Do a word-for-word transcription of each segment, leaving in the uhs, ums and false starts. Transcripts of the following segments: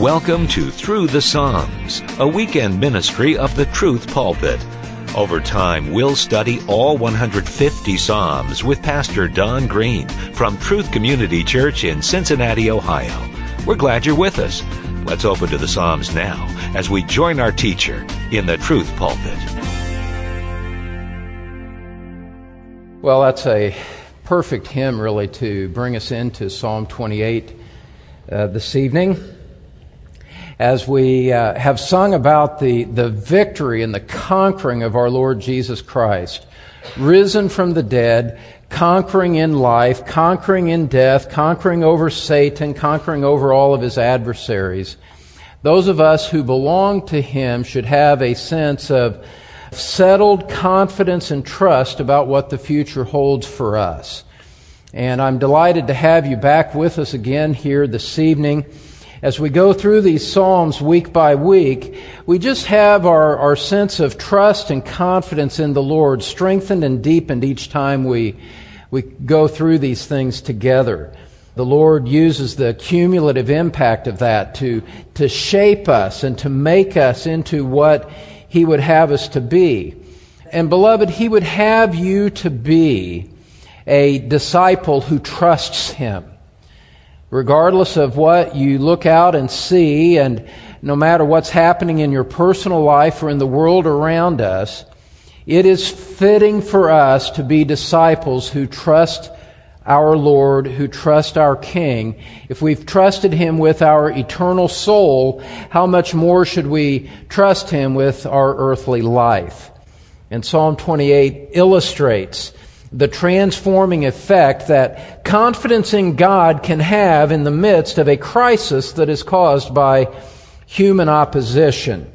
Welcome to Through the Psalms, a weekend ministry of the Truth Pulpit. Over time, we'll study all one hundred fifty Psalms with Pastor Don Green from Truth Community Church in Cincinnati, Ohio. We're glad you're with us. Let's open to the Psalms now as we join our teacher in the Truth Pulpit. Well, that's a perfect hymn, really, to bring us into Psalm twenty-eight uh, this evening. As we uh, have sung about the, the victory and the conquering of our Lord Jesus Christ, risen from the dead, conquering in life, conquering in death, conquering over Satan, conquering over all of his adversaries. Those of us who belong to Him should have a sense of settled confidence and trust about what the future holds for us. And I'm delighted to have you back with us again here this evening. As we go through these Psalms week by week, we just have our, our sense of trust and confidence in the Lord strengthened and deepened each time we, we go through these things together. The Lord uses the cumulative impact of that to, to shape us and to make us into what He would have us to be. And beloved, He would have you to be a disciple who trusts Him. Regardless of what you look out and see, and no matter what's happening in your personal life or in the world around us, it is fitting for us to be disciples who trust our Lord, who trust our King. If we've trusted Him with our eternal soul, how much more should we trust Him with our earthly life? And Psalm twenty-eight illustrates the transforming effect that confidence in God can have in the midst of a crisis that is caused by human opposition.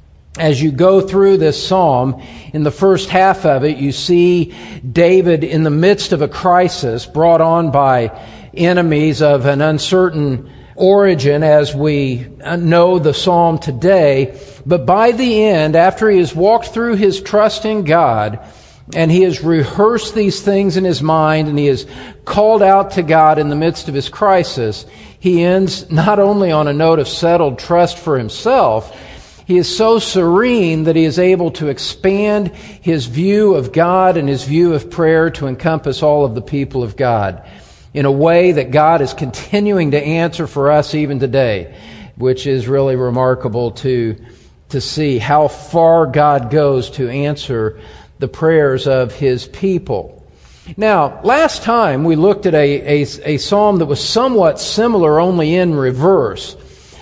As you go through this psalm, in the first half of it, you see David in the midst of a crisis brought on by enemies of an uncertain origin, as we know the psalm today. But by the end, after he has walked through his trust in God, and he has rehearsed these things in his mind, and he has called out to God in the midst of his crisis, he ends not only on a note of settled trust for himself, he is so serene that he is able to expand his view of God and his view of prayer to encompass all of the people of God in a way that God is continuing to answer for us even today, which is really remarkable to, to see how far God goes to answer the prayers of His people. Now, last time we looked at a, a, a psalm that was somewhat similar, only in reverse.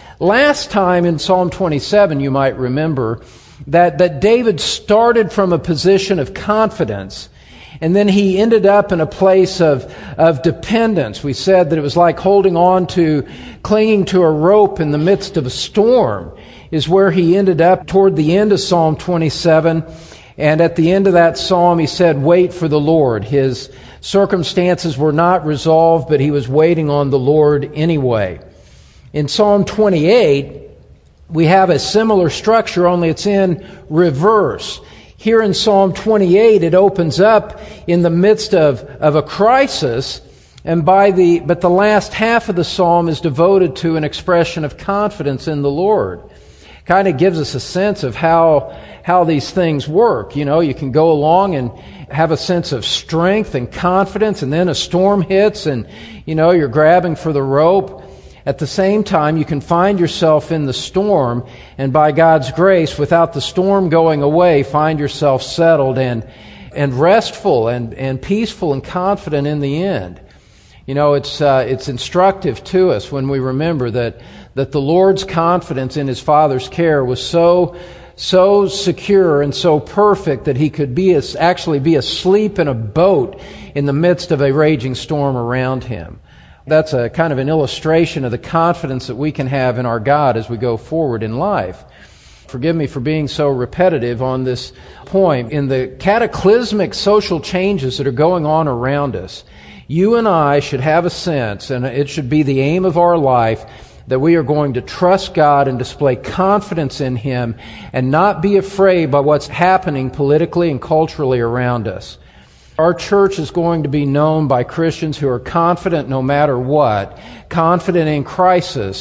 Last time in Psalm twenty-seven, you might remember, that, that David started from a position of confidence, and then he ended up in a place of, of dependence. We said that it was like holding on to, clinging to a rope in the midst of a storm, is where he ended up toward the end of Psalm twenty-seven. And at the end of that psalm, he said, wait for the Lord. His circumstances were not resolved, but he was waiting on the Lord anyway. In Psalm twenty-eight, we have a similar structure, only it's in reverse. Here in Psalm twenty-eight, it opens up in the midst of, of a crisis, and by the but the last half of the psalm is devoted to an expression of confidence in the Lord. Kind of gives us a sense of how how these things work. You know, you can go along and have a sense of strength and confidence, and then a storm hits and, you know, you're grabbing for the rope. At the same time, you can find yourself in the storm, and by God's grace, without the storm going away, find yourself settled and and restful and, and peaceful and confident in the end. You know, it's uh, it's instructive to us when we remember that that the Lord's confidence in His Father's care was so so secure and so perfect that He could be as, actually be asleep in a boat in the midst of a raging storm around Him. That's a kind of an illustration of the confidence that we can have in our God as we go forward in life. Forgive me for being so repetitive on this point. In the cataclysmic social changes that are going on around us, you and I should have a sense, and it should be the aim of our life, that we are going to trust God and display confidence in Him and not be afraid by what's happening politically and culturally around us. Our church is going to be known by Christians who are confident no matter what, confident in crisis,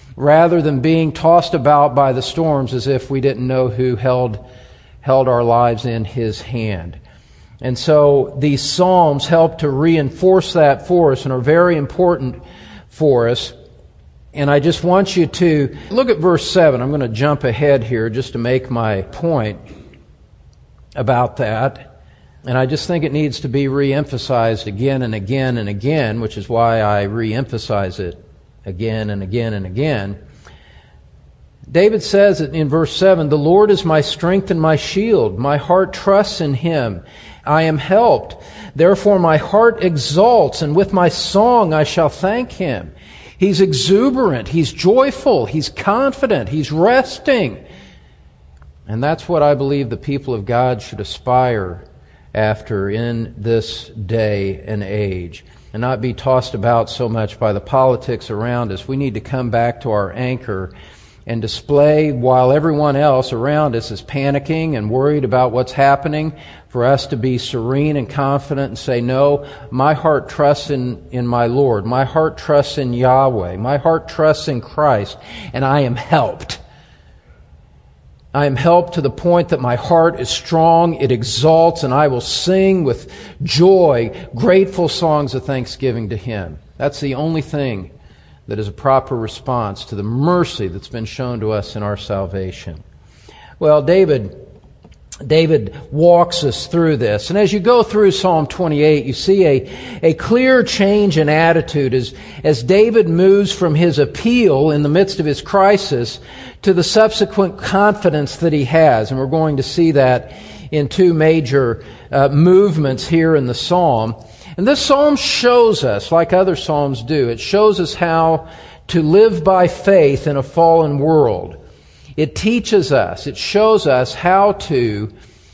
rather than being tossed about by the storms as if we didn't know who held, held our lives in His hand. And so these Psalms help to reinforce that for us and are very important for us. And I just want you to look at verse seven. I'm going to jump ahead here just to make my point about that. And I just think it needs to be re-emphasized again and again and again, which is why I re-emphasize it again and again and again. David says in verse seven, "The Lord is my strength and my shield. My heart trusts in Him. I am helped. Therefore my heart exalts, and with my song I shall thank Him." He's exuberant. He's joyful. He's confident. He's resting. And that's what I believe the people of God should aspire after in this day and age, and not be tossed about so much by the politics around us. We need to come back to our anchor and display, while everyone else around us is panicking and worried about what's happening, for us to be serene and confident and say, no, my heart trusts in, in my Lord. My heart trusts in Yahweh. My heart trusts in Christ, and I am helped. I am helped to the point that my heart is strong, it exalts, and I will sing with joy grateful songs of thanksgiving to Him. That's the only thing that is a proper response to the mercy that's been shown to us in our salvation. Well, David, David walks us through this. And as you go through Psalm twenty-eight, you see a, a clear change in attitude as, as David moves from his appeal in the midst of his crisis to the subsequent confidence that he has. And we're going to see that in two major uh, movements here in the Psalm. And this psalm shows us, like other psalms do, it shows us how to live by faith in a fallen world. It teaches us, it shows us how to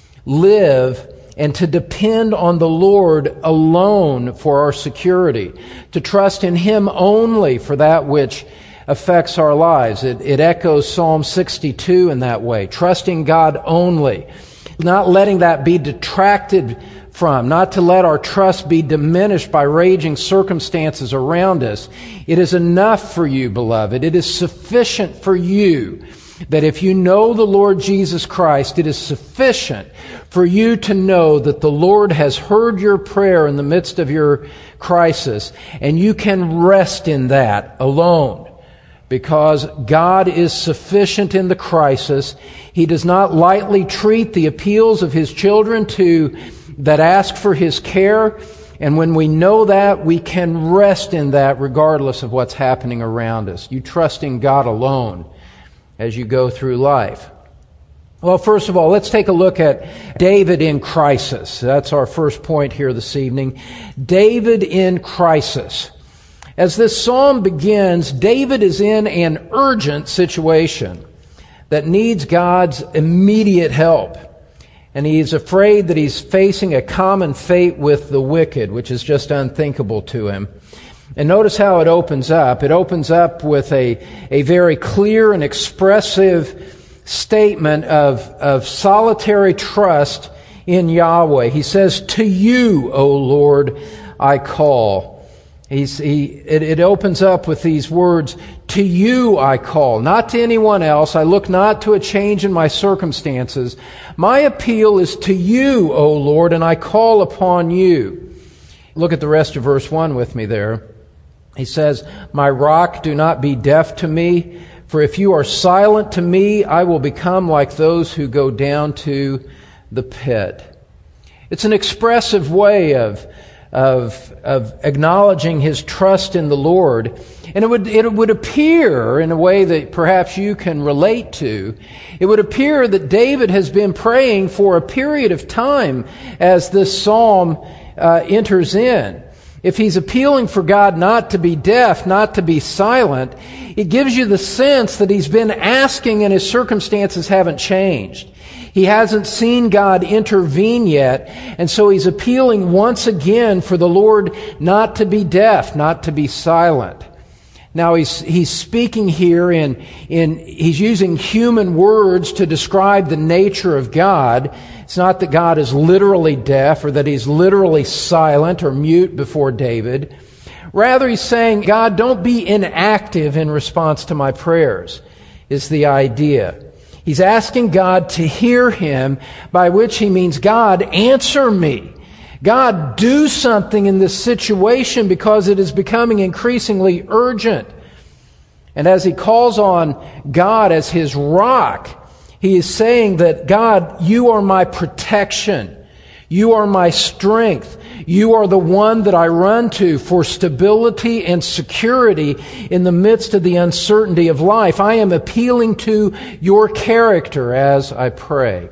live and to depend on the Lord alone for our security, to trust in Him only for that which affects our lives. It, it echoes Psalm sixty-two in that way, trusting God only, not letting that be detracted from, not to let our trust be diminished by raging circumstances around us. It is enough for you, beloved. It is sufficient for you that if you know the Lord Jesus Christ, it is sufficient for you to know that the Lord has heard your prayer in the midst of your crisis, and you can rest in that alone. Because God is sufficient in the crisis. He does not lightly treat the appeals of His children to that ask for His care. And when we know that, we can rest in that regardless of what's happening around us. You trust in God alone as you go through life. Well, first of all, let's take a look at David in crisis. That's our first point here this evening. David in crisis. As this psalm begins, David is in an urgent situation that needs God's immediate help. And he's afraid that he's facing a common fate with the wicked, which is just unthinkable to him. And notice how it opens up. It opens up with a, a very clear and expressive statement of, of solitary trust in Yahweh. He says, "To you, O Lord, I call." He's, he, it, it opens up with these words, "To you I call," not to anyone else. I look not to a change in my circumstances. My appeal is to you, O Lord, and I call upon you. Look at the rest of verse one with me there. He says, "My rock, do not be deaf to me, for if you are silent to me, I will become like those who go down to the pit." It's an expressive way of Of, of acknowledging his trust in the Lord. And it would, it would appear, in a way that perhaps you can relate to, it would appear that David has been praying for a period of time as this psalm uh, enters in. If he's appealing for God not to be deaf, not to be silent, it gives you the sense that he's been asking and his circumstances haven't changed. He hasn't seen God intervene yet, and so he's appealing once again for the Lord not to be deaf, not to be silent. Now he's he's speaking here in in he's using human words to describe the nature of God. It's not that God is literally deaf or that he's literally silent or mute before David. Rather, he's saying, God, don't be inactive in response to my prayers, is the idea. He's asking God to hear him, by which he means, God, answer me. God, do something in this situation because it is becoming increasingly urgent. And as he calls on God as his rock, he is saying that, God, you are my protection. You are my strength. You are the one that I run to for stability and security in the midst of the uncertainty of life. I am appealing to your character as I pray.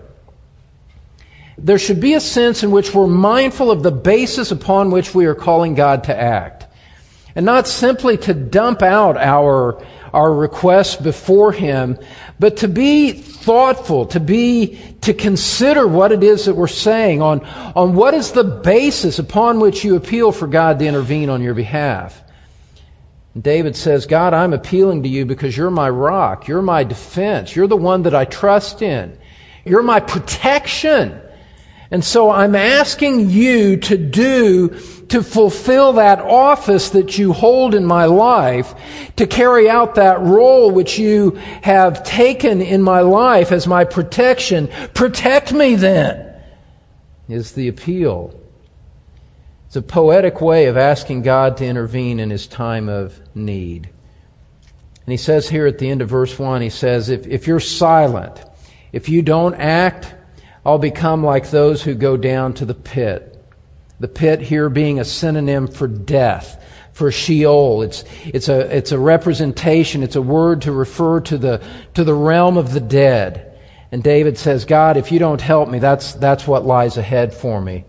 There should be a sense in which we're mindful of the basis upon which we are calling God to act, and not simply to dump out our, our requests before him, but to be thoughtful, to be, to consider what it is that we're saying, on, on what is the basis upon which you appeal for God to intervene on your behalf. And David says, God, I'm appealing to you because you're my rock, you're my defense, you're the one that I trust in, you're my protection. And so I'm asking you to do, to fulfill that office that you hold in my life, to carry out that role which you have taken in my life as my protection. Protect me then, is the appeal. It's a poetic way of asking God to intervene in his time of need. And he says here at the end of verse one, he says, if, if you're silent, if you don't act, I'll become like those who go down to the pit. The pit here being a synonym for death, for Sheol. It's, it's a, it's a representation, it's a word to refer to the, to the realm of the dead. And David says, God, if you don't help me, that's, that's what lies ahead for me.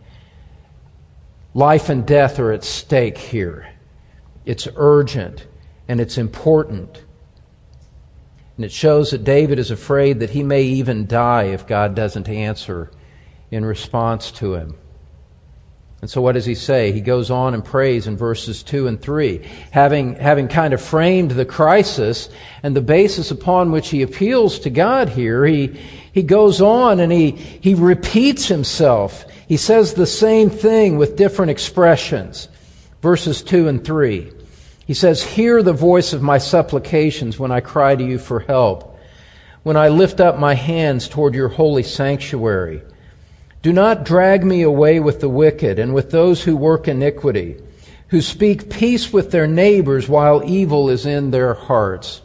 Life and death are at stake here. It's urgent and it's important. And it shows that David is afraid that he may even die if God doesn't answer in response to him. And so what does he say? He goes on and prays in verses two and three. Having, having kind of framed the crisis and the basis upon which he appeals to God here, he, he goes on and he, he repeats himself. He says the same thing with different expressions. Verses two and three. He says, hear the voice of my supplications when I cry to you for help, when I lift up my hands toward your holy sanctuary. Do not drag me away with the wicked and with those who work iniquity, who speak peace with their neighbors while evil is in their hearts.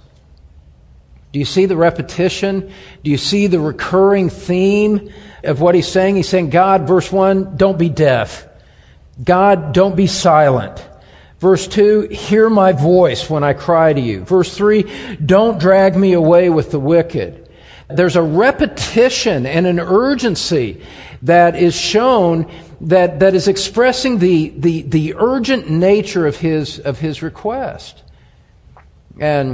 Do you see the repetition? Do you see the recurring theme of what he's saying? He's saying, God, verse one, don't be deaf. God, don't be silent. Verse two, hear my voice when I cry to you. Verse three, don't drag me away with the wicked. There's a repetition and an urgency that is shown that, that is expressing the, the, the urgent nature of his, of his request. And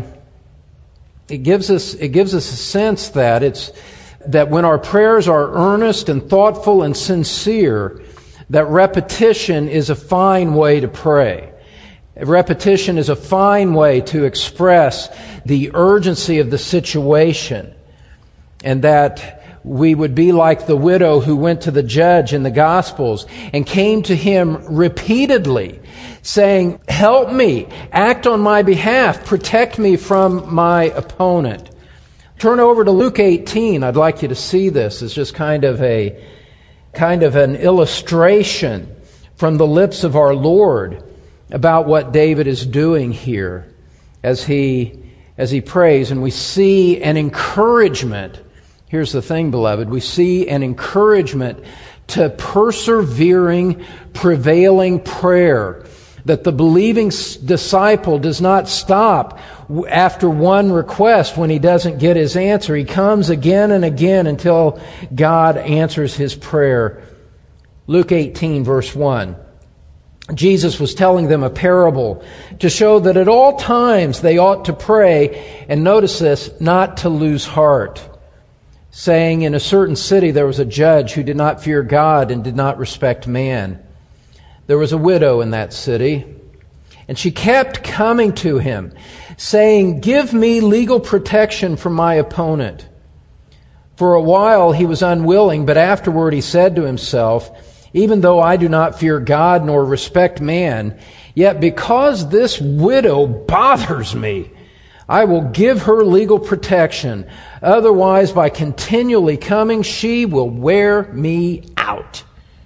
it gives us, it gives us a sense that it's, that when our prayers are earnest and thoughtful and sincere, that repetition is a fine way to pray. Repetition is a fine way to express the urgency of the situation, and that we would be like the widow who went to the judge in the Gospels and came to him repeatedly saying, help me, act on my behalf, protect me from my opponent. Turn over to Luke eighteen. I'd like you to see this as just kind of a kind of an illustration from the lips of our Lord about what David is doing here as he as he prays. And we see an encouragement. Here's the thing, beloved. We see an encouragement to persevering, prevailing prayer. That the believing disciple does not stop after one request when he doesn't get his answer. He comes again and again until God answers his prayer. Luke eighteen, verse one. Jesus was telling them a parable to show that at all times they ought to pray, and notice this, not to lose heart. Saying, in a certain city there was a judge who did not fear God and did not respect man. There was a widow in that city, and she kept coming to him, saying, give me legal protection from my opponent. For a while he was unwilling, but afterward he said to himself, even though I do not fear God nor respect man, Yet because this widow bothers me, I will give her legal protection. Otherwise, by continually coming, she will wear me out."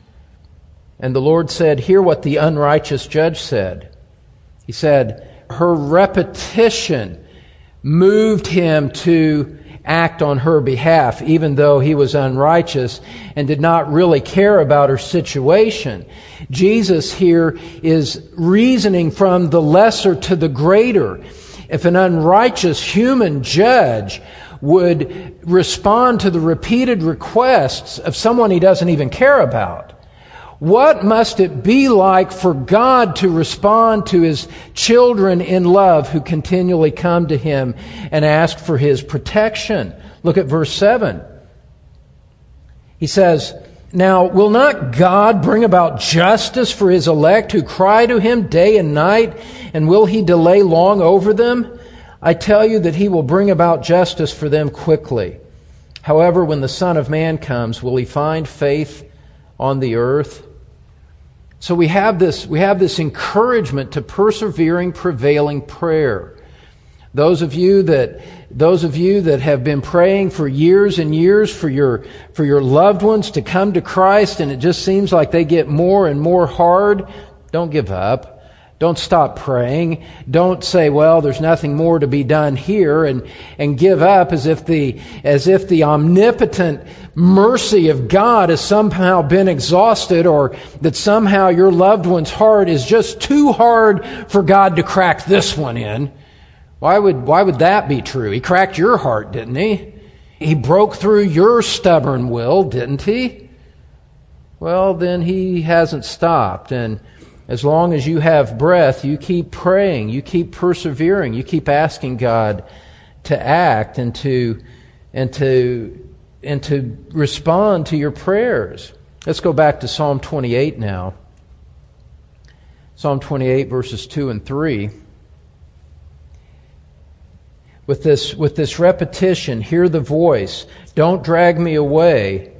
And the Lord said, "Hear what the unrighteous judge said." He said, her repetition moved him to act on her behalf, even though he was unrighteous and did not really care about her situation. Jesus here is reasoning from the lesser to the greater. If an unrighteous human judge would respond to the repeated requests of someone he doesn't even care about, what must it be like for God to respond to His children in love who continually come to Him and ask for His protection? Look at verse seven. He says, "Now will not God bring about justice for His elect who cry to Him day and night, and will He delay long over them? I tell you that He will bring about justice for them quickly. However, when the Son of Man comes, will He find faith on the earth?" So we have this, we have this encouragement to persevering, prevailing prayer. Those of you that, those of you that have been praying for years and years for your, for your loved ones to come to Christ, and it just seems like they get more and more hard, don't give up. Don't stop praying. Don't say, "Well, there's nothing more to be done here," and, and give up as if the, as if the omnipotent mercy of God has somehow been exhausted, or that somehow your loved one's heart is just too hard for God to crack this one in. Why would, why would that be true? He cracked your heart, didn't He? He broke through your stubborn will, didn't He? Well, then He hasn't stopped, and as long as you have breath, you keep praying, you keep persevering, you keep asking God to act and to and to and to respond to your prayers. Let's go back to Psalm twenty-eight now. Psalm twenty-eight, verses two and three. With this, with this repetition, hear the voice. Don't drag me away.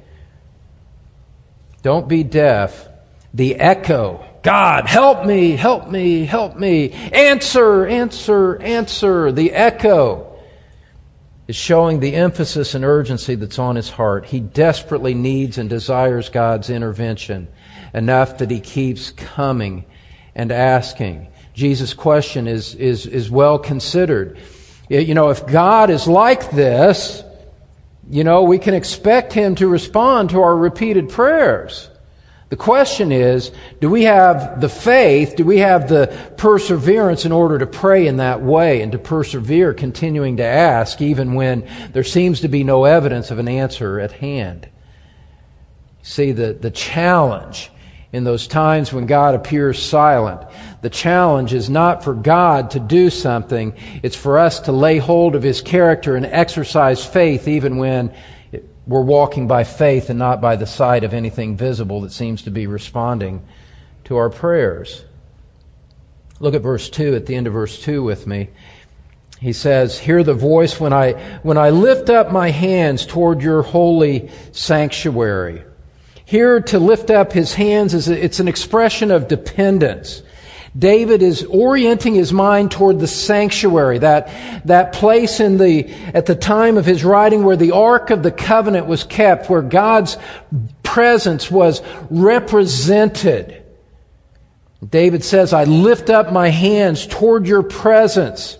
Don't be deaf. The echo. God, help me, help me, help me. Answer, answer, answer. The echo is showing the emphasis and urgency that's on his heart. He desperately needs and desires God's intervention enough that he keeps coming and asking. Jesus' question is, is, is well considered. You know, if God is like this, you know, we can expect Him to respond to our repeated prayers. The question is, do we have the faith, do we have the perseverance in order to pray in that way and to persevere, continuing to ask even when there seems to be no evidence of an answer at hand? See, the, the challenge in those times when God appears silent, the challenge is not for God to do something, it's for us to lay hold of His character and exercise faith even when we're walking by faith and not by the sight of anything visible that seems to be responding to our prayers. Look at verse two, at the end of verse two with me. He says, "Hear the voice when I when I lift up my hands toward your holy sanctuary." Here, to lift up his hands is a, it's an expression of dependence. David is orienting his mind toward the sanctuary, that, that place in the, at the time of his writing where the Ark of the Covenant was kept, where God's presence was represented. David says, "I lift up my hands toward your presence,"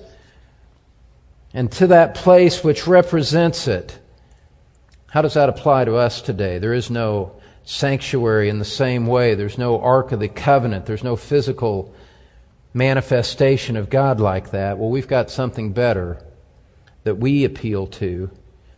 and to that place which represents it. How does that apply to us today? There is no sanctuary in the same way. There's no Ark of the Covenant. There's no physical manifestation of God like that. Well, we've got something better that we appeal to.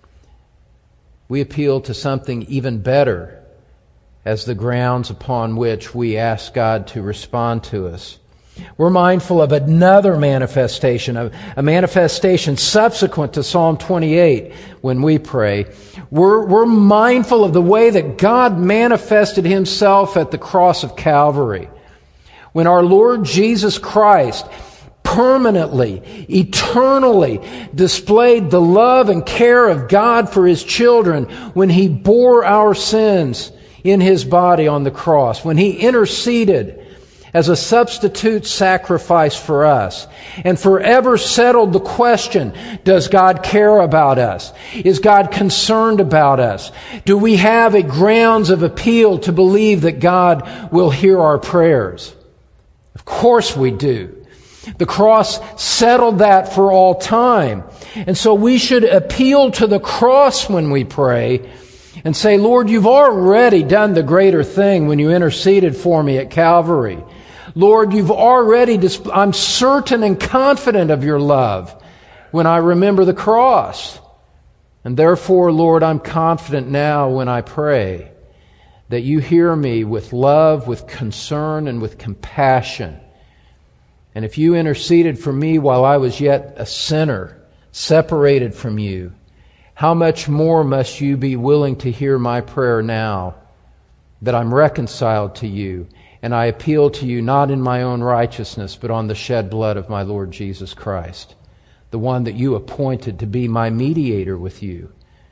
We appeal to something even better as the grounds upon which we ask God to respond to us. We're mindful of another manifestation, a, a manifestation subsequent to Psalm twenty-eight when we pray. We're, we're mindful of the way that God manifested Himself at the cross of Calvary. When our Lord Jesus Christ permanently, eternally displayed the love and care of God for His children when He bore our sins in His body on the cross, when He interceded as a substitute sacrifice for us, and forever settled the question, does God care about us? Is God concerned about us? Do we have a grounds of appeal to believe that God will hear our prayers? Of course we do. The cross settled that for all time. And so we should appeal to the cross when we pray and say, Lord, you've already done the greater thing when you interceded for me at Calvary. Lord, you've already, disp- I'm certain and confident of your love when I remember the cross. And therefore, Lord, I'm confident now when I pray that you hear me with love, with concern, and with compassion. And if you interceded for me while I was yet a sinner, separated from you, how much more must you be willing to hear my prayer now that I'm reconciled to you and I appeal to you not in my own righteousness but on the shed blood of my Lord Jesus Christ, the one that you appointed to be my mediator with you.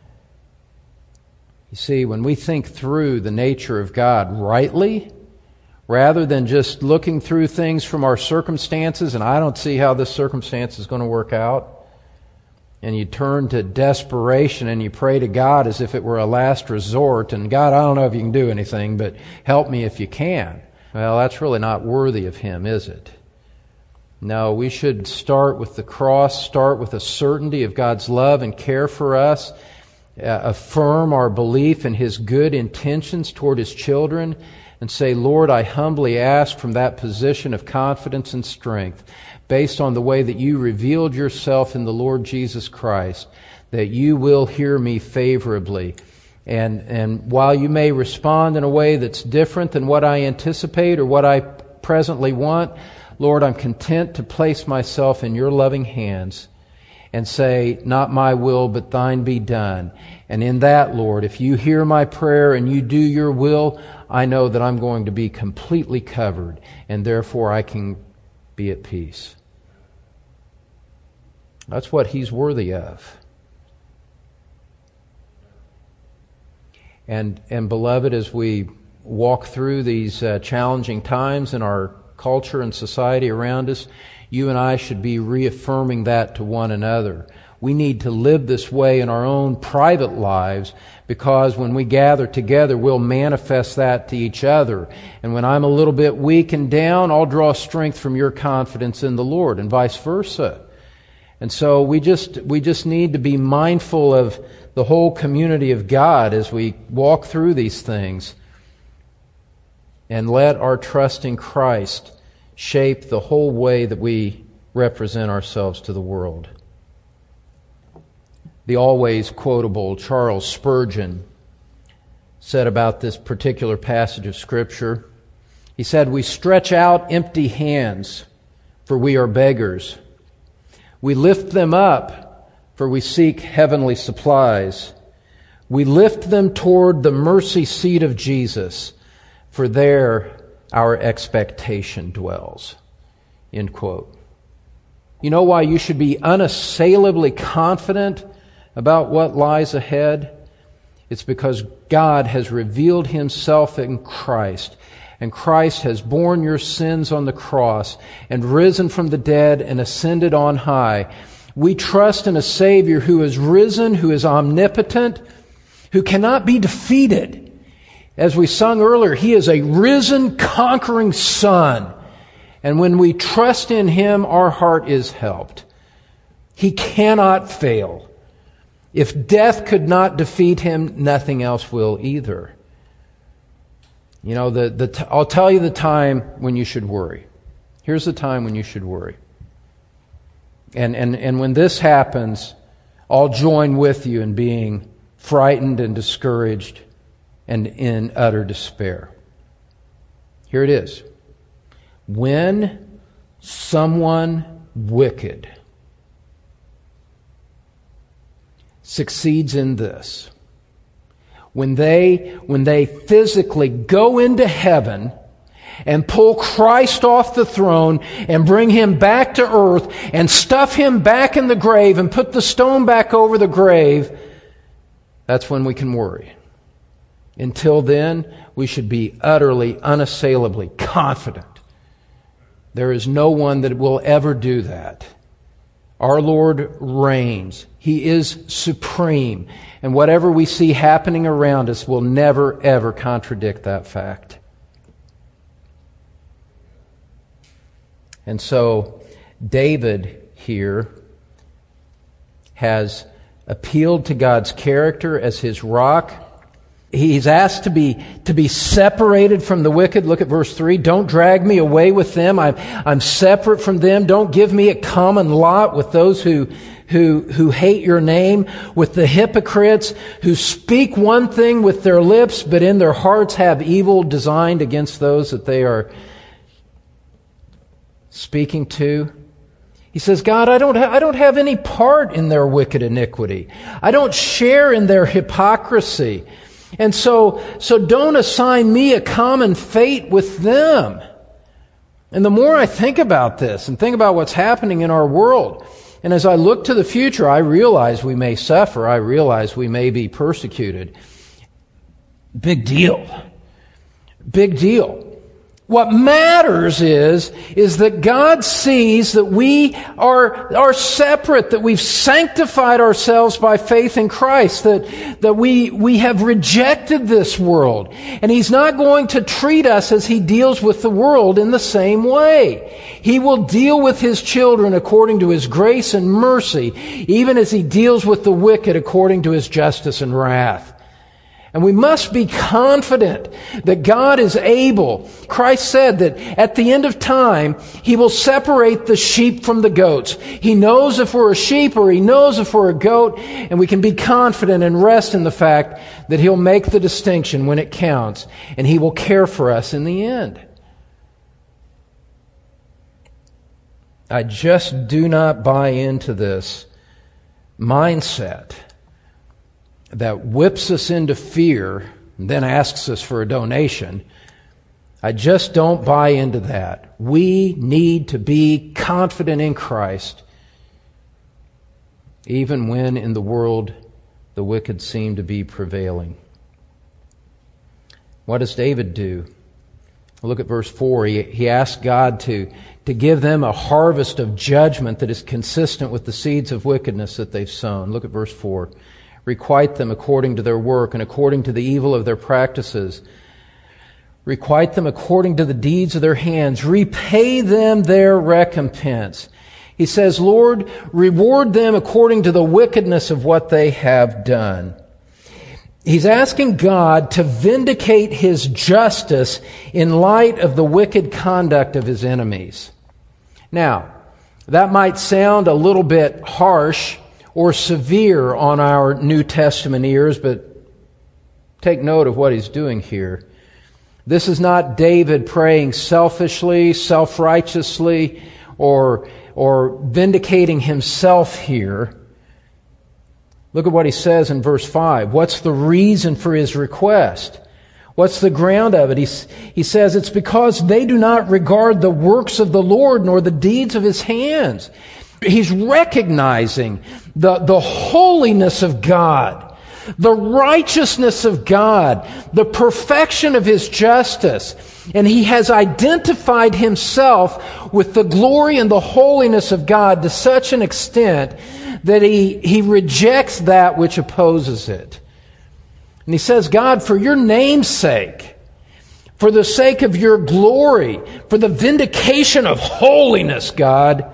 You see, when we think through the nature of God rightly, rather than just looking through things from our circumstances, and I don't see how this circumstance is going to work out, and you turn to desperation and you pray to God as if it were a last resort, and God, I don't know if you can do anything, but help me if you can. Well, that's really not worthy of Him, is it? No, we should start with the cross, start with a certainty of God's love and care for us, uh, affirm our belief in His good intentions toward His children, and say, Lord, I humbly ask from that position of confidence and strength, based on the way that you revealed yourself in the Lord Jesus Christ, that you will hear me favorably. And, and while you may respond in a way that's different than what I anticipate or what I presently want, Lord, I'm content to place myself in your loving hands and say, not my will, but thine be done. And in that, Lord, if you hear my prayer and you do your will, I know that I'm going to be completely covered, and therefore I can be at peace. That's what He's worthy of. And, and beloved, as we walk through these uh, challenging times in our culture and society around us, you and I should be reaffirming that to one another. We need to live this way in our own private lives, because when we gather together, we'll manifest that to each other. And when I'm a little bit weak and down, I'll draw strength from your confidence in the Lord, and vice versa. And so we just we just need to be mindful of the whole community of God as we walk through these things, and let our trust in Christ shape the whole way that we represent ourselves to the world. The always quotable Charles Spurgeon said about this particular passage of Scripture, he said, "We stretch out empty hands, for we are beggars. We lift them up, for we seek heavenly supplies. We lift them toward the mercy seat of Jesus, for there our expectation dwells." End quote. You know why you should be unassailably confident about what lies ahead? It's because God has revealed Himself in Christ, and Christ has borne your sins on the cross and risen from the dead and ascended on high. We trust in a Savior who is risen, who is omnipotent, who cannot be defeated. As we sung earlier, He is a risen, conquering Son. And when we trust in Him, our heart is helped. He cannot fail. If death could not defeat Him, nothing else will either. You know, the, the t- I'll tell you the time when you should worry. Here's the time when you should worry. And, and, and when this happens, I'll join with you in being frightened and discouraged and in utter despair. Here it is. When someone wicked succeeds in this, when they when they physically go into heaven and pull Christ off the throne and bring Him back to earth and stuff Him back in the grave and put the stone back over the grave, that's when we can worry. Until then, we should be utterly, unassailably confident There is no one that will ever do that. Our Lord reigns. He is supreme. And whatever we see happening around us will never, ever contradict that fact. And so, David here has appealed to God's character as his rock. He's asked to be to be separated from the wicked. Look at verse three. Don't drag me away with them. I'm, I'm separate from them. Don't give me a common lot with those who, who, who hate your name, with the hypocrites who speak one thing with their lips, but in their hearts have evil designed against those that they are speaking to. He says, God, I don't, ha- I don't have any part in their wicked iniquity. I don't share in their hypocrisy. And so, so don't assign me a common fate with them. And the more I think about this and think about what's happening in our world, and as I look to the future, I realize we may suffer. I realize we may be persecuted. Big deal. Big deal. What matters is, is that God sees that we are, are separate, that we've sanctified ourselves by faith in Christ, that, that we, we have rejected this world. And He's not going to treat us as He deals with the world in the same way. He will deal with His children according to His grace and mercy, even as He deals with the wicked according to His justice and wrath. And we must be confident that God is able. Christ said that at the end of time, He will separate the sheep from the goats. He knows if we're a sheep or He knows if we're a goat, and we can be confident and rest in the fact that He'll make the distinction when it counts, and He will care for us in the end. I just do not buy into this mindset that whips us into fear and then asks us for a donation. I just don't buy into that. We need to be confident in Christ, even when in the world the wicked seem to be prevailing. What does David do? Look at verse four. He, he asks God to, to give them a harvest of judgment that is consistent with the seeds of wickedness that they've sown. Look at verse four. Requite them according to their work and according to the evil of their practices. Requite them according to the deeds of their hands. Repay them their recompense. He says, Lord, reward them according to the wickedness of what they have done. He's asking God to vindicate His justice in light of the wicked conduct of His enemies. Now, that might sound a little bit harsh or severe on our New Testament ears, but take note of what he's doing here. This is not David praying selfishly, self-righteously, or, or vindicating himself here. Look at what he says in verse five. What's the reason for his request? What's the ground of it? He, he says it's because they do not regard the works of the Lord nor the deeds of His hands. He's recognizing the, the holiness of God, the righteousness of God, the perfection of His justice. And he has identified himself with the glory and the holiness of God to such an extent that he, he rejects that which opposes it. And he says, God, for your name's sake, for the sake of your glory, for the vindication of holiness, God,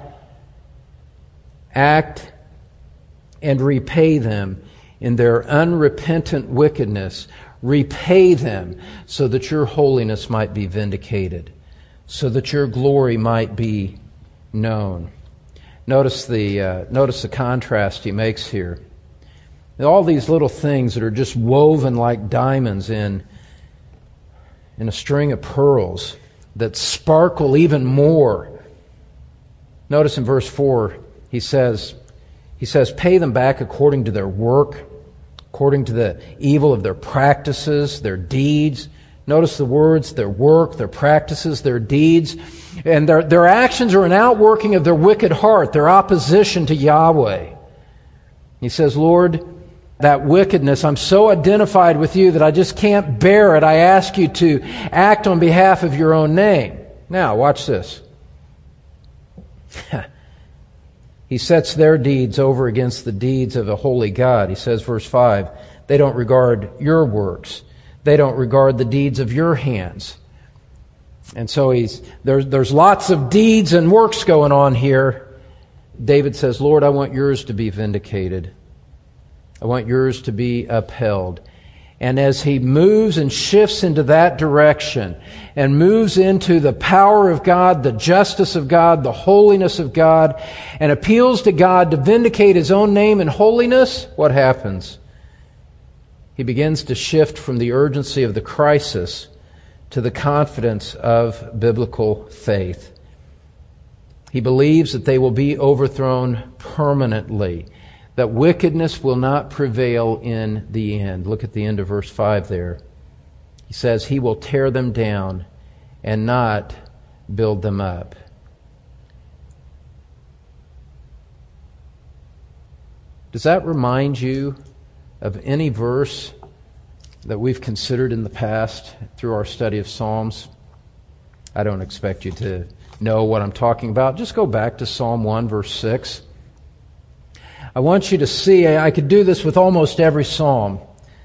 act and repay them in their unrepentant wickedness. Repay them so that your holiness might be vindicated, so that your glory might be known. Notice the uh, notice the contrast he makes here. All these little things that are just woven like diamonds in, in a string of pearls that sparkle even more. Notice in verse four, he says, he says, pay them back according to their work, according to the evil of their practices, their deeds. Notice the words, their work, their practices, their deeds. And their, their actions are an outworking of their wicked heart, their opposition to Yahweh. He says, Lord, that wickedness, I'm so identified with you that I just can't bear it. I ask you to act on behalf of your own name. Now, watch this. He sets their deeds over against the deeds of a holy God. He says, verse five, they don't regard your works. They don't regard the deeds of your hands. And so he's there's there's lots of deeds and works going on here. David says, Lord, I want yours to be vindicated. I want yours to be upheld. And as he moves and shifts into that direction and moves into the power of God, the justice of God, the holiness of God, and appeals to God to vindicate His own name and holiness, what happens? He begins to shift from the urgency of the crisis to the confidence of biblical faith. He believes that they will be overthrown permanently, that wickedness will not prevail in the end. Look at the end of verse five there. He says, He will tear them down and not build them up. Does that remind you of any verse that we've considered in the past through our study of Psalms? I don't expect you to know what I'm talking about. Just go back to Psalm one, verse six. I want you to see, I could do this with almost every psalm,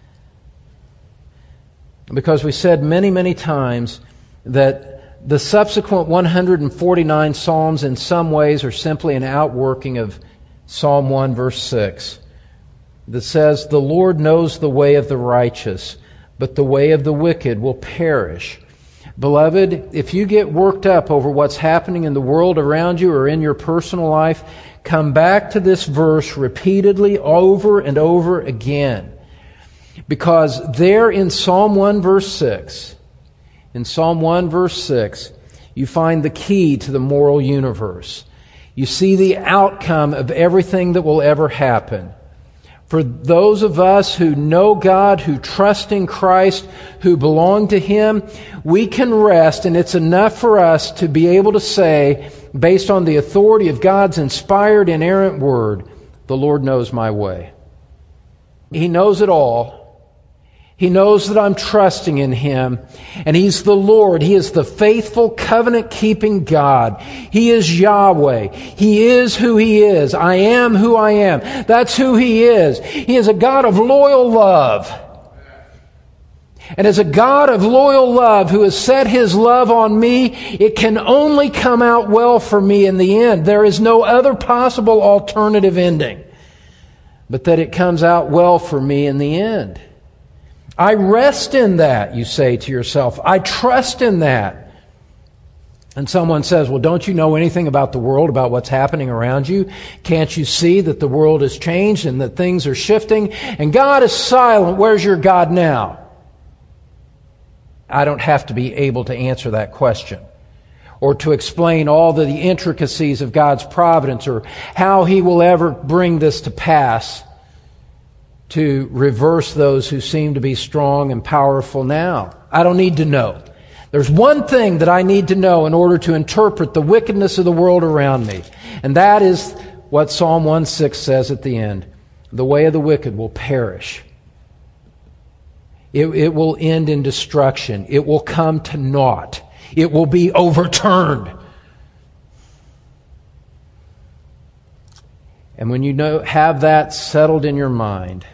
because we said many, many times that the subsequent one hundred forty-nine psalms in some ways are simply an outworking of Psalm one, verse six, that says, the Lord knows the way of the righteous, but the way of the wicked will perish. Beloved, if you get worked up over what's happening in the world around you or in your personal life, come back to this verse repeatedly over and over again. Because there in Psalm one, verse six, in Psalm one, verse six, you find the key to the moral universe. You see the outcome of everything that will ever happen. For those of us who know God, who trust in Christ, who belong to Him, we can rest, and it's enough for us to be able to say, based on the authority of God's inspired, inerrant Word, the Lord knows my way. He knows it all. He knows that I'm trusting in Him, and He's the Lord. He is the faithful, covenant-keeping God. He is Yahweh. He is who He is. I am who I am. That's who He is. He is a God of loyal love. And as a God of loyal love who has set His love on me, it can only come out well for me in the end. There is no other possible alternative ending, but that it comes out well for me in the end. I rest in that, you say to yourself. I trust in that. And someone says, well, don't you know anything about the world, about what's happening around you? Can't you see that the world has changed and that things are shifting? And God is silent. Where's your God now? I don't have to be able to answer that question or to explain all the intricacies of God's providence or how He will ever bring this to pass to reverse those who seem to be strong and powerful now. I don't need to know. There's one thing that I need to know in order to interpret the wickedness of the world around me, and that is what Psalm one six says at the end. The way of the wicked will perish. It, it will end in destruction. It will come to naught. It will be overturned. And when you know, have that settled in your mind,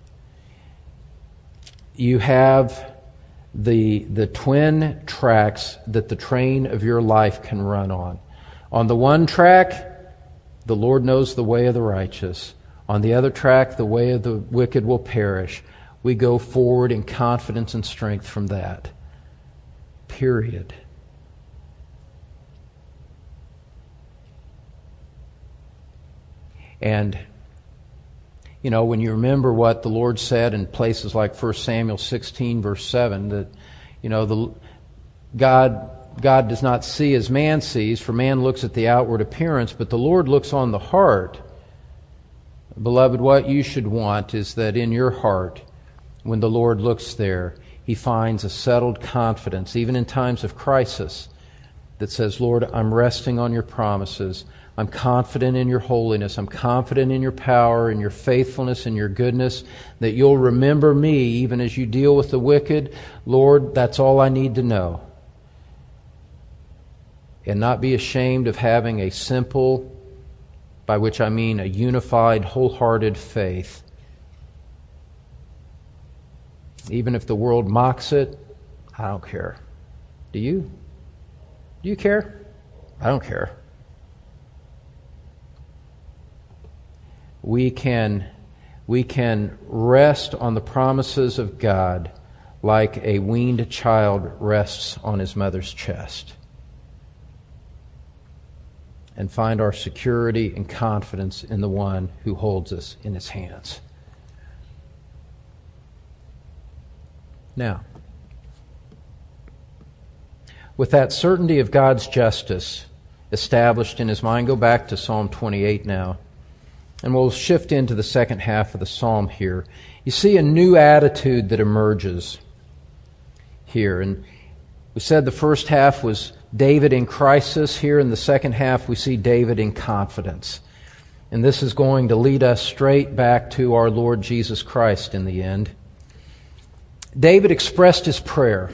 you have the, the twin tracks that the train of your life can run on. On the one track, the Lord knows the way of the righteous. On the other track, the way of the wicked will perish. We go forward in confidence and strength from that. Period. And you know, when you remember what the Lord said in places like First Samuel sixteen, verse seven, that, you know, the God God does not see as man sees, for man looks at the outward appearance, but the Lord looks on the heart. Beloved, what you should want is that in your heart, when the Lord looks there, He finds a settled confidence, even in times of crisis, that says, Lord, I'm resting on your promises. I'm confident in your holiness. I'm confident in your power, in your faithfulness, in your goodness, that you'll remember me even as you deal with the wicked. Lord, that's all I need to know. and not be ashamed of having a simple, by which I mean a unified, wholehearted faith. Even if the world mocks it, I don't care. Do you? Do you care? I don't care. We can, we can rest on the promises of God like a weaned child rests on his mother's chest, and find our security and confidence in the one who holds us in his hands. Now, with that certainty of God's justice established in his mind, go back to Psalm twenty-eight now, and we'll shift into the second half of the psalm here. You see a new attitude that emerges here. And we said the first half was David in crisis. Here in the second half, we see David in confidence. And this is going to lead us straight back to our Lord Jesus Christ in the end. David expressed his prayer.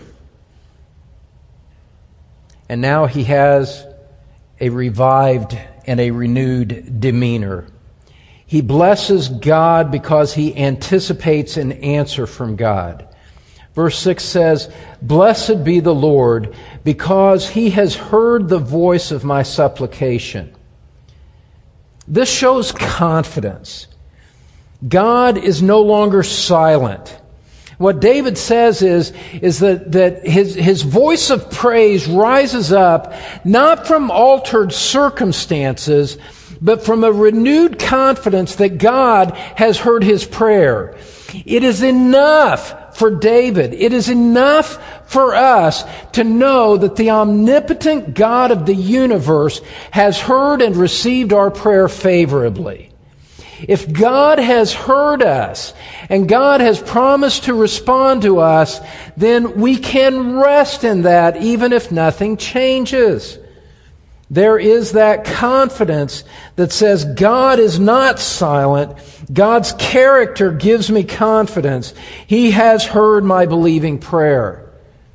And now he has a revived and a renewed demeanor. He blesses God because he anticipates an answer from God. Verse six says, "Blessed be the Lord, because he has heard the voice of my supplication." This shows confidence. God is no longer silent. What David says is, is that, that his, his voice of praise rises up not from altered circumstances, but from a renewed confidence that God has heard his prayer. It is enough for David. It is enough for us to know that the omnipotent God of the universe has heard and received our prayer favorably. If God has heard us and God has promised to respond to us, then we can rest in that even if nothing changes. There is that confidence that says God is not silent. God's character gives me confidence. He has heard my believing prayer.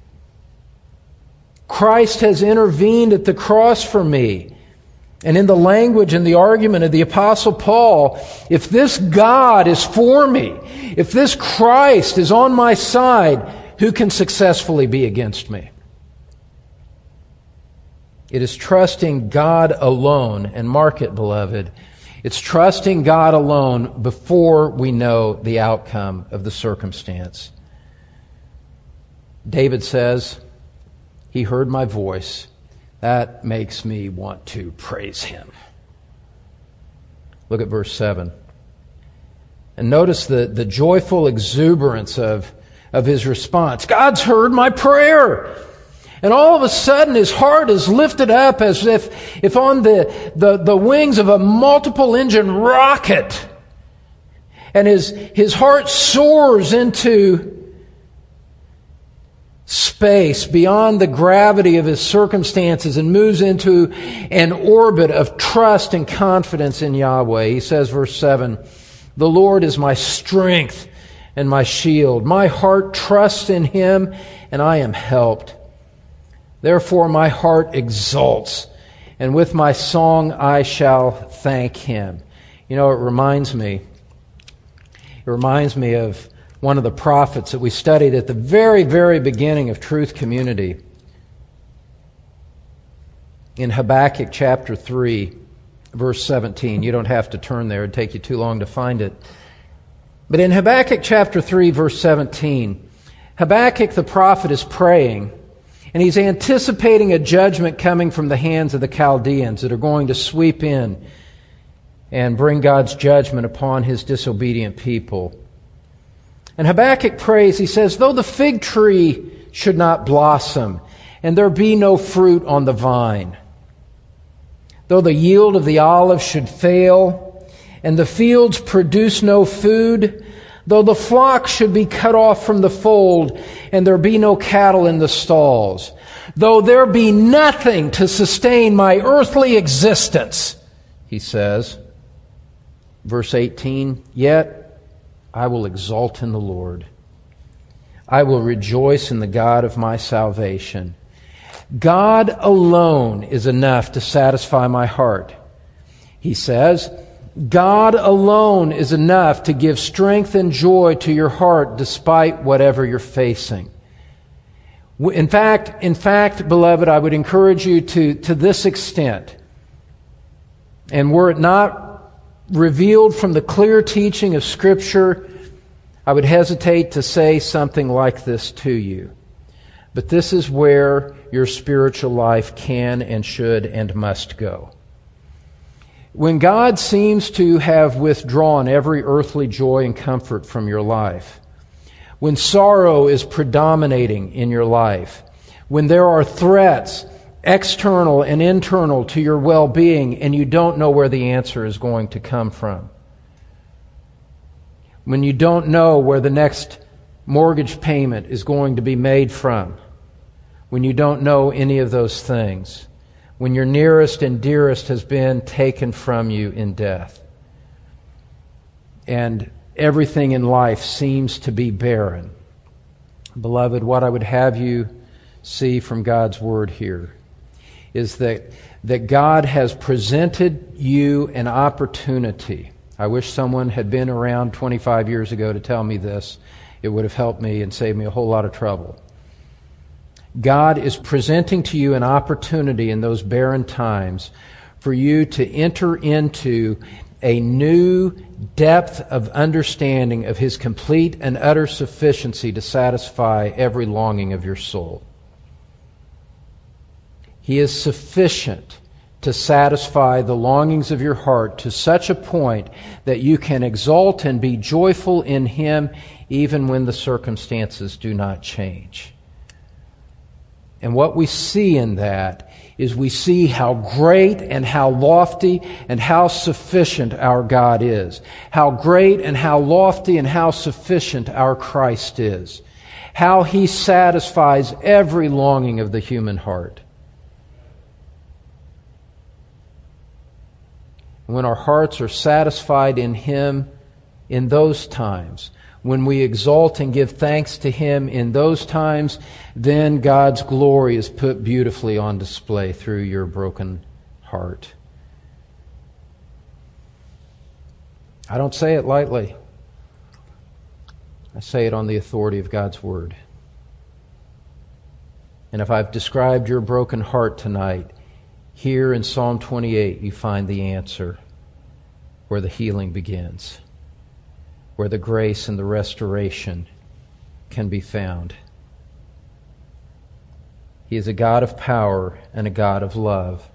Christ has intervened at the cross for me. And in the language and the argument of the Apostle Paul, if this God is for me, if this Christ is on my side, who can successfully be against me? It is trusting God alone, and mark it, beloved, it's trusting God alone before we know the outcome of the circumstance. David says, "He heard my voice." That makes me want to praise him. Look at verse seven. And notice the, the joyful exuberance of, of his response. God's heard my prayer. And all of a sudden his heart is lifted up as if, if on the, the, the wings of a multiple engine rocket. And his, his heart soars into space beyond the gravity of his circumstances and moves into an orbit of trust and confidence in Yahweh. He says, verse seven, "The Lord is my strength and my shield. My heart trusts in him, and I am helped. Therefore my heart exults, and with my song I shall thank him." You know, it reminds me, it reminds me of one of the prophets that we studied at the very, very beginning of Truth Community. In Habakkuk chapter three, verse seventeen. You don't have to turn there. It'd take you too long to find it. But in Habakkuk chapter three, verse seventeen, Habakkuk the prophet is praying, and he's anticipating a judgment coming from the hands of the Chaldeans that are going to sweep in and bring God's judgment upon his disobedient people. And Habakkuk prays, he says, "Though the fig tree should not blossom, and there be no fruit on the vine, though the yield of the olive should fail, and the fields produce no food, though the flock should be cut off from the fold, and there be no cattle in the stalls, though there be nothing to sustain my earthly existence," he says. Verse eighteen, "Yet I will exult in the Lord. I will rejoice in the God of my salvation. God alone is enough to satisfy my heart. He says, God alone is enough to give strength and joy to your heart despite whatever you're facing. In fact, in fact, beloved, I would encourage you to, to this extent. And were it not revealed from the clear teaching of Scripture, I would hesitate to say something like this to you. But this is where your spiritual life can and should and must go. When God seems to have withdrawn every earthly joy and comfort from your life, when sorrow is predominating in your life, when there are threats, external and internal, to your well-being, and you don't know where the answer is going to come from, when you don't know where the next mortgage payment is going to be made from, when you don't know any of those things, when your nearest and dearest has been taken from you in death, and everything in life seems to be barren. Beloved, what I would have you see from God's Word here is that, that God has presented you an opportunity. I wish someone had been around twenty-five years ago to tell me this. It would have helped me and saved me a whole lot of trouble. God is presenting to you an opportunity in those barren times for you to enter into a new depth of understanding of His complete and utter sufficiency to satisfy every longing of your soul. He is sufficient to satisfy the longings of your heart to such a point that you can exult and be joyful in Him even when the circumstances do not change. And what we see in that is we see how great and how lofty and how sufficient our God is. How great and how lofty and how sufficient our Christ is. How He satisfies every longing of the human heart. When our hearts are satisfied in Him in those times, when we exalt and give thanks to Him in those times, then God's glory is put beautifully on display through your broken heart. I don't say it lightly. I say it on the authority of God's Word. And if I've described your broken heart tonight, here in Psalm twenty-eight you find the answer where the healing begins, where the grace and the restoration can be found. He is a God of power and a God of love.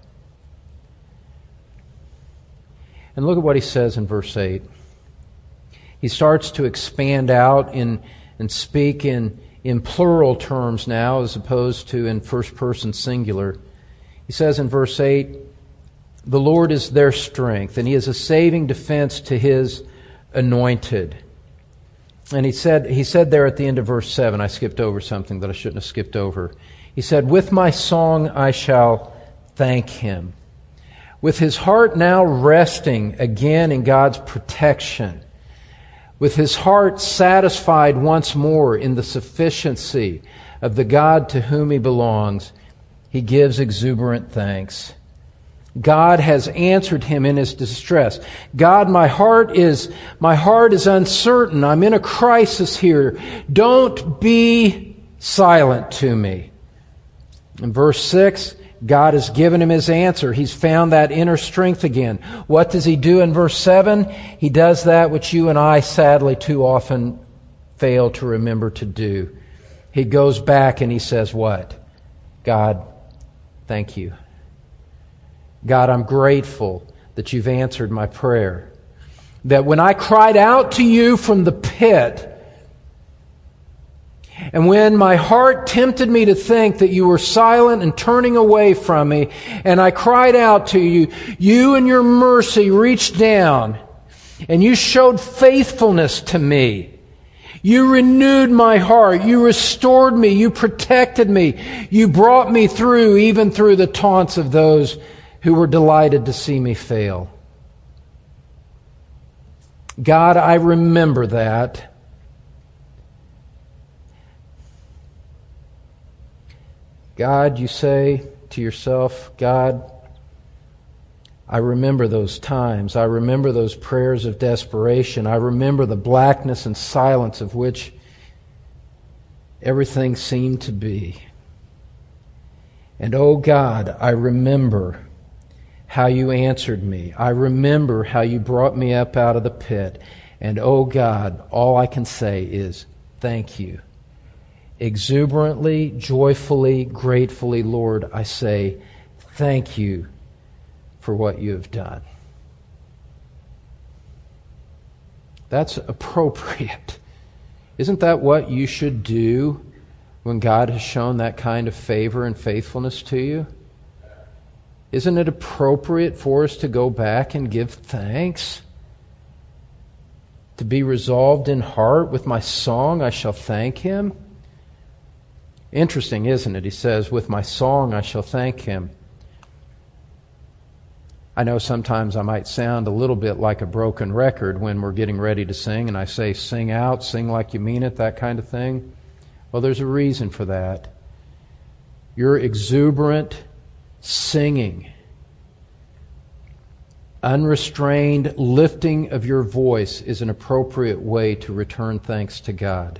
And look at what he says in verse eight. He starts to expand out in, and speak in, in plural terms now as opposed to in first person singular. He says in verse eight, the Lord is their strength, and He is a saving defense to His anointed. And he said, he said there at the end of verse seven, I skipped over something that I shouldn't have skipped over. He said, with my song I shall thank Him. With his heart now resting again in God's protection, with his heart satisfied once more in the sufficiency of the God to whom he belongs, he gives exuberant thanks. God has answered him in his distress. God, my heart is, my heart is uncertain. I'm in a crisis here. Don't be silent to me. In verse six, God has given him his answer. He's found that inner strength again. What does he do in verse seven? He does that which you and I sadly too often fail to remember to do. He goes back and he says what? God, thank you. God, I'm grateful that you've answered my prayer. That when I cried out to you from the pit, and when my heart tempted me to think that you were silent and turning away from me, and I cried out to you, you in your mercy reached down, and you showed faithfulness to me. You renewed my heart. You restored me. You protected me. You brought me through, even through the taunts of those who were delighted to see me fail. God, I remember that. God, you say to yourself, God, I remember those times. I remember those prayers of desperation. I remember the blackness and silence of which everything seemed to be. And oh God, I remember how you answered me. I remember how you brought me up out of the pit. And oh God, all I can say is thank you. Exuberantly, joyfully, gratefully, Lord, I say thank you for what you have done. That's appropriate. Isn't that what you should do when God has shown that kind of favor and faithfulness to you? Isn't it appropriate for us to go back and give thanks? To be resolved in heart, with my song I shall thank Him? Interesting, isn't it? He says, with my song I shall thank Him. I know sometimes I might sound a little bit like a broken record when we're getting ready to sing, and I say, sing out, sing like you mean it, that kind of thing. Well, there's a reason for that. Your exuberant singing, unrestrained lifting of your voice is an appropriate way to return thanks to God.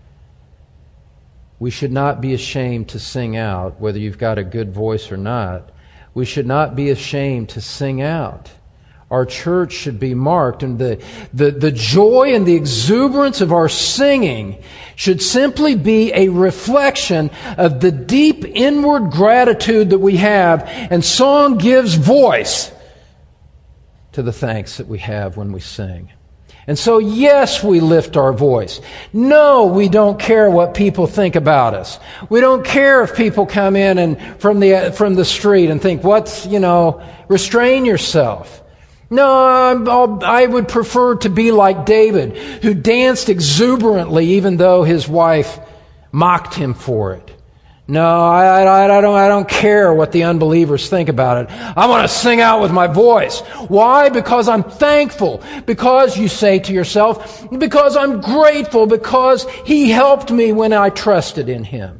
We should not be ashamed to sing out, whether you've got a good voice or not. We should not be ashamed to sing out. Our church should be marked, and the, the, the joy and the exuberance of our singing should simply be a reflection of the deep inward gratitude that we have, and song gives voice to the thanks that we have when we sing. And so, yes, we lift our voice. No, we don't care what people think about us. We don't care if people come in and from the from the street and think, "What's, you know, restrain yourself." No, I'm, I'll, I would prefer to be like David, who danced exuberantly even though his wife mocked him for it. No, I, I, I don't. I don't care what the unbelievers think about it. I want to sing out with my voice. Why? Because I'm thankful. Because you say to yourself, because I'm grateful. Because He helped me when I trusted in Him.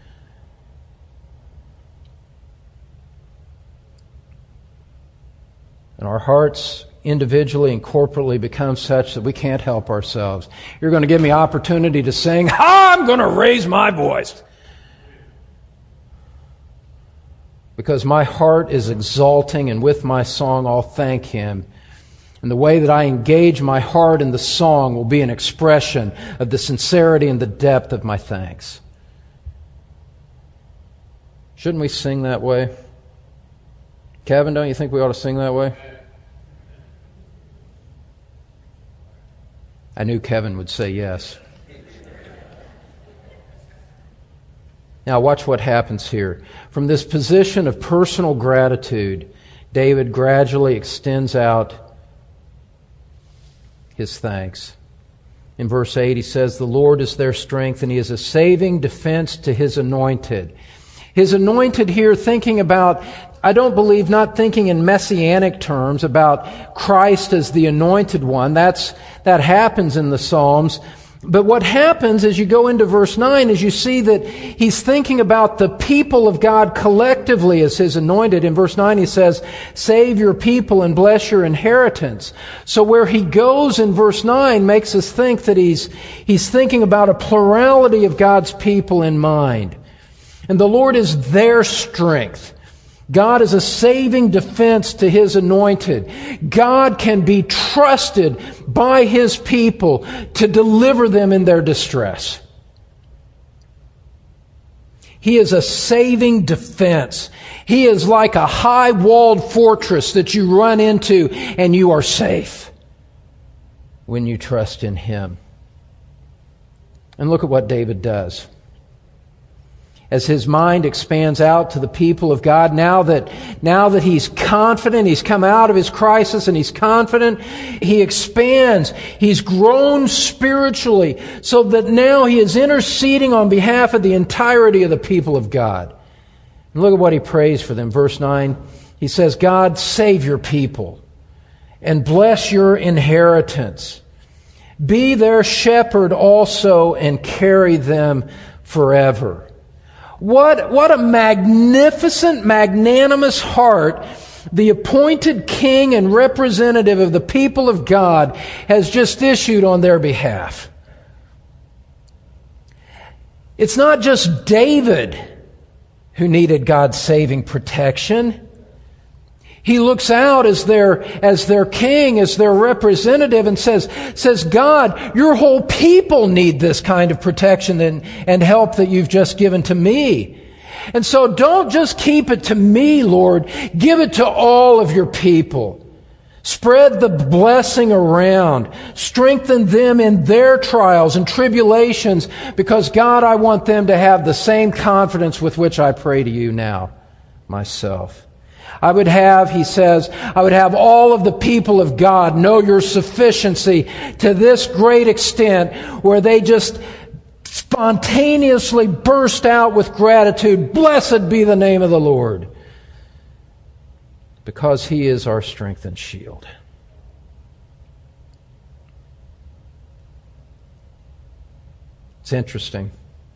And our hearts individually and corporately become such that we can't help ourselves. You're going to give me opportunity to sing. I'm going to raise my voice. Because my heart is exalting, and with my song I'll thank Him. And the way that I engage my heart in the song will be an expression of the sincerity and the depth of my thanks. Shouldn't we sing that way? Kevin, don't you think we ought to sing that way? I knew Kevin would say yes. Now watch what happens here. From this position of personal gratitude, David gradually extends out his thanks. In verse eight he says, "The Lord is their strength, and He is a saving defense to His anointed." His anointed here, thinking about, I don't believe, not thinking in messianic terms about Christ as the anointed one. That's, that happens in the Psalms. But what happens as you go into verse nine is you see that he's thinking about the people of God collectively as His anointed. In verse nine he says, "Save your people and bless your inheritance." So where he goes in verse nine makes us think that he's, he's thinking about a plurality of God's people in mind. And the Lord is their strength. God is a saving defense to His anointed. God can be trusted by His people to deliver them in their distress. He is a saving defense. He is like a high-walled fortress that you run into and you are safe when you trust in Him. And look at what David does. As his mind expands out to the people of God, now that, now that he's confident, he's come out of his crisis and he's confident, he expands. He's grown spiritually so that now he is interceding on behalf of the entirety of the people of God. And look at what he prays for them. Verse nine, he says, "God, save your people and bless your inheritance. Be their shepherd also and carry them forever." What, what a magnificent, magnanimous heart the appointed king and representative of the people of God has just issued on their behalf. It's not just David who needed God's saving protection. He looks out as their, as their king, as their representative, and says, says, God, your whole people need this kind of protection and, and help that you've just given to me. And so don't just keep it to me, Lord. Give it to all of your people. Spread the blessing around. Strengthen them in their trials and tribulations, because, God, I want them to have the same confidence with which I pray to you now, myself. I would have, he says, I would have all of the people of God know your sufficiency to this great extent where they just spontaneously burst out with gratitude. Blessed be the name of the Lord, because He is our strength and shield. It's interesting.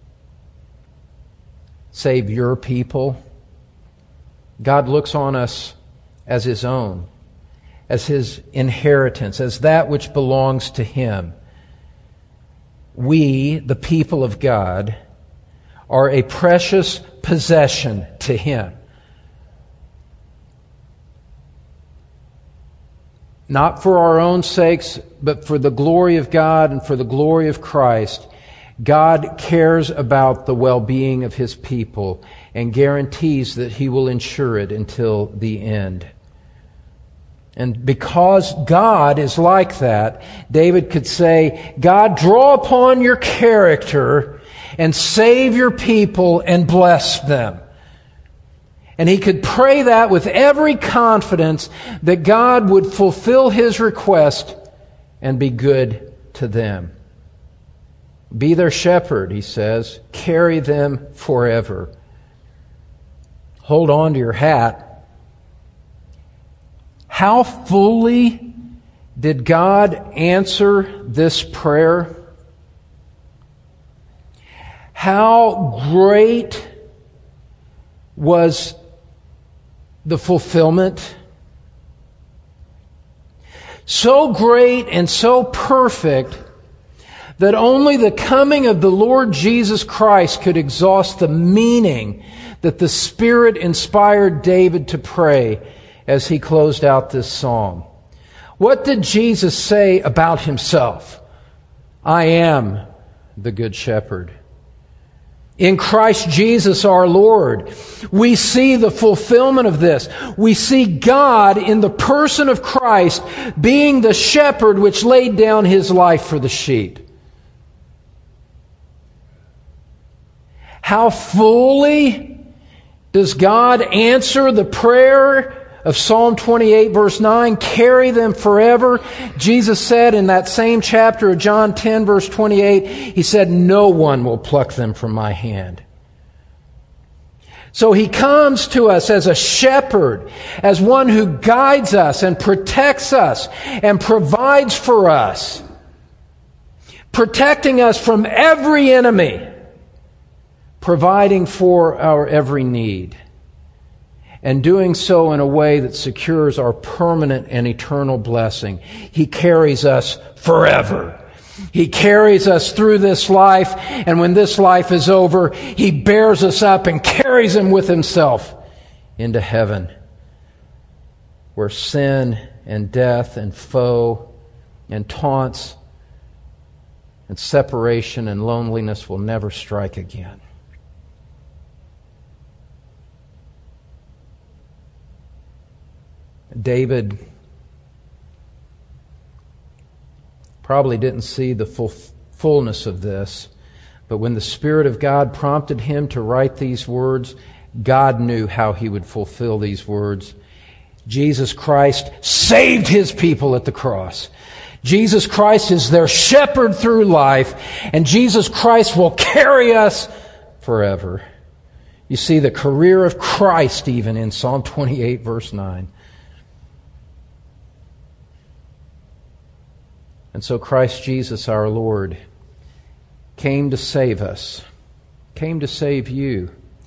Save your people. God looks on us as His own, as His inheritance, as that which belongs to Him. We, the people of God, are a precious possession to Him. Not for our own sakes, but for the glory of God and for the glory of Christ. God cares about the well-being of His people and guarantees that He will ensure it until the end. And because God is like that, David could say, God, draw upon your character and save your people and bless them. And he could pray that with every confidence that God would fulfill His request and be good to them. Be their shepherd, he says. Carry them forever. Hold on to your hat. How fully did God answer this prayer? How great was the fulfillment? So great and so perfect that only the coming of the Lord Jesus Christ could exhaust the meaning that the Spirit inspired David to pray as he closed out this psalm. What did Jesus say about Himself? I am the Good Shepherd. In Christ Jesus our Lord, we see the fulfillment of this. We see God in the person of Christ being the shepherd which laid down His life for the sheep. How fully does God answer the prayer of Psalm twenty-eight, verse nine, carry them forever? Jesus said in that same chapter of John ten, verse twenty-eight, He said, no one will pluck them from my hand. So He comes to us as a shepherd, as one who guides us and protects us and provides for us, protecting us from every enemy, providing for our every need, and doing so in a way that secures our permanent and eternal blessing. He carries us forever. He carries us through this life, and when this life is over, He bears us up and carries Him with Himself into heaven, where sin and death and foe and taunts and separation and loneliness will never strike again. David probably didn't see the full fullness of this, but when the Spirit of God prompted him to write these words, God knew how He would fulfill these words. Jesus Christ saved His people at the cross. Jesus Christ is their shepherd through life, and Jesus Christ will carry us forever. You see the career of Christ even in Psalm twenty-eight, verse nine. And so Christ Jesus our Lord came to save us, came to save you.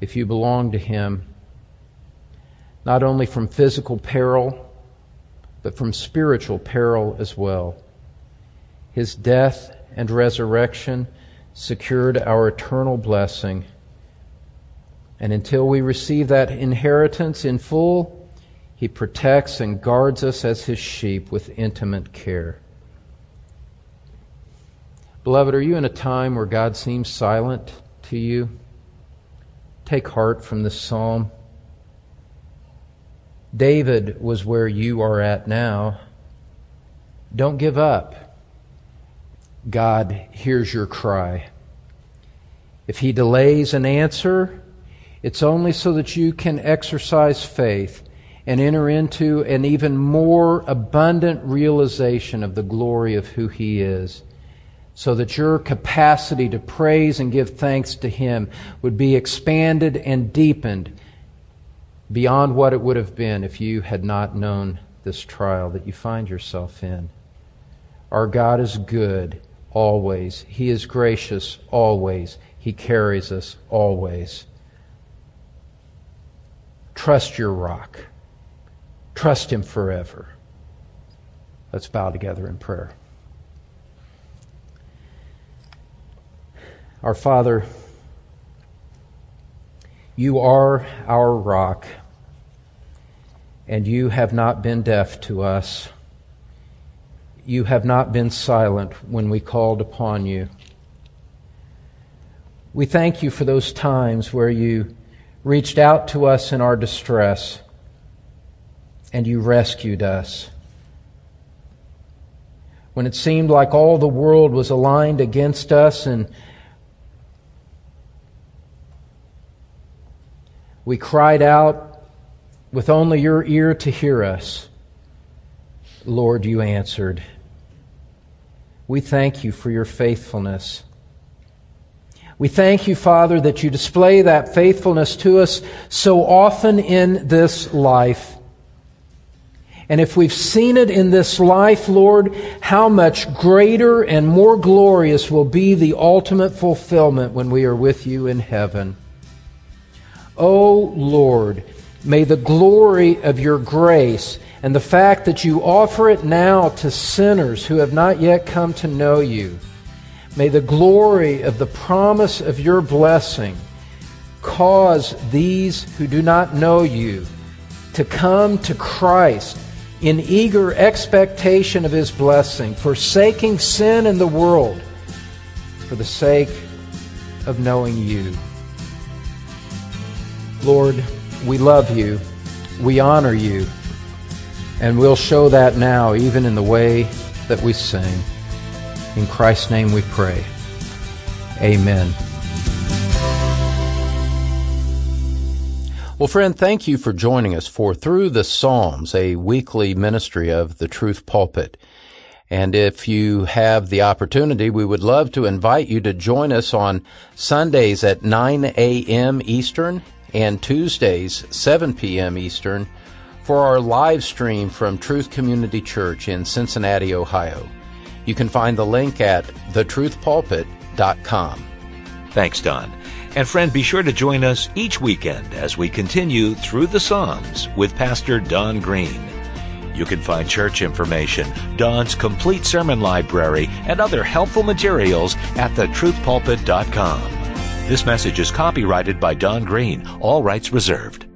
if you belong to Him, not only from physical peril, but from spiritual peril as well. His death and resurrection secured our eternal blessing. And until we receive that inheritance in full, He protects and guards us as His sheep with intimate care. Beloved, are you in a time where God seems silent to you? Take heart from this psalm. David was where you are at now. Don't give up. God hears your cry. If He delays an answer, it's only so that you can exercise faith and enter into an even more abundant realization of the glory of who He is, so that your capacity to praise and give thanks to Him would be expanded and deepened beyond what it would have been if you had not known this trial that you find yourself in. Our God is good always. He is gracious always. He carries us always. Trust your rock. Trust Him forever. Let's bow together in prayer. Our Father, You are our rock, and You have not been deaf to us. You have not been silent when we called upon You. We thank You for those times where You reached out to us in our distress, and You rescued us. When it seemed like all the world was aligned against us and we cried out with only Your ear to hear us, Lord, You answered. We thank You for Your faithfulness. We thank You, Father, that You display that faithfulness to us so often in this life. And if we've seen it in this life, Lord, how much greater and more glorious will be the ultimate fulfillment when we are with You in heaven. Oh, Lord, may the glory of Your grace and the fact that You offer it now to sinners who have not yet come to know You, may the glory of the promise of Your blessing cause these who do not know You to come to Christ in eager expectation of His blessing, forsaking sin and the world for the sake of knowing You. Lord, we love You, we honor You, and we'll show that now even in the way that we sing. In Christ's name we pray. Amen. Well, friend, thank you for joining us for Through the Psalms, a weekly ministry of the Truth Pulpit. And if you have the opportunity, we would love to invite you to join us on Sundays at nine a.m. Eastern and Tuesdays, seven p.m. Eastern, for our live stream from Truth Community Church in Cincinnati, Ohio. You can find the link at the truth pulpit dot com. Thanks, Don. And friend, be sure to join us each weekend as we continue Through the Psalms with Pastor Don Green. You can find church information, Don's complete sermon library, and other helpful materials at the truth pulpit dot com. This message is copyrighted by Don Green, all rights reserved.